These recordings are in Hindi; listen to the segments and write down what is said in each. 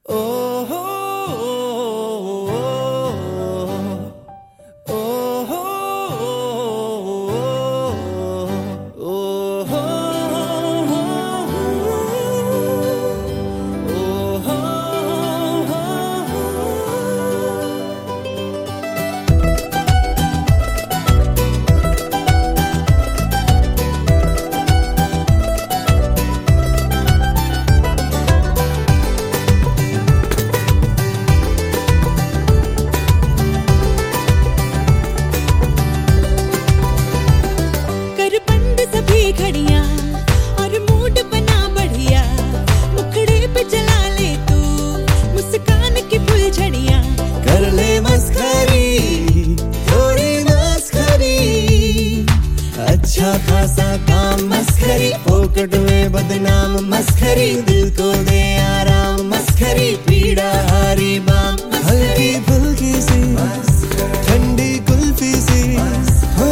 अच्छा खासा काम मस्खरी, फोकट में बदनाम मस्खरी, दिल को दे आराम मस्खरी, पीड़ा हारी बाम हल्की फुल्की सी ठंडी कुल्फी सी हो,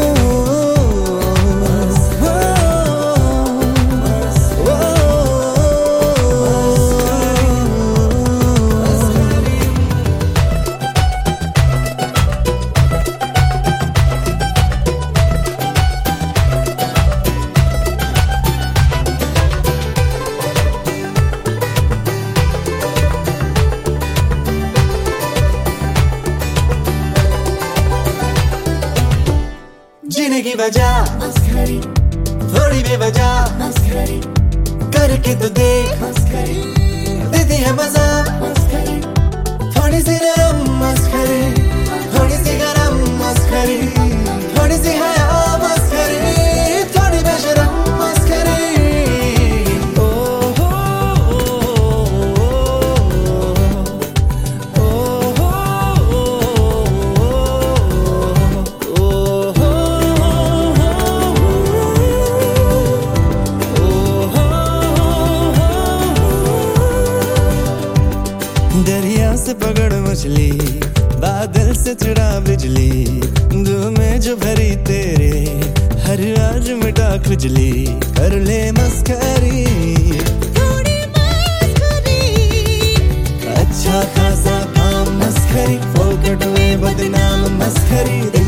जीने की वजह मस्खरी, थोड़ी बेवजह मस्खरी, करके तो देख मस्खरी, देती है मजा मस्खरी, थोड़ी सी नरम मस्खरी, थोड़ी सी गरम मस्खरी, थोड़ी सी हया मस्खरी, थोड़ी बेशरम मस्खरी। दरिया से पकड़ मछली, बादल से चढ़ा बिजली, दो में जो भरी तेरे हर आज मिटा खुजली, कर ले मस्खरी थोड़ी मस्खरी, अच्छा खासा काम मस्खरी, फोकट में बदनाम मस्खरी।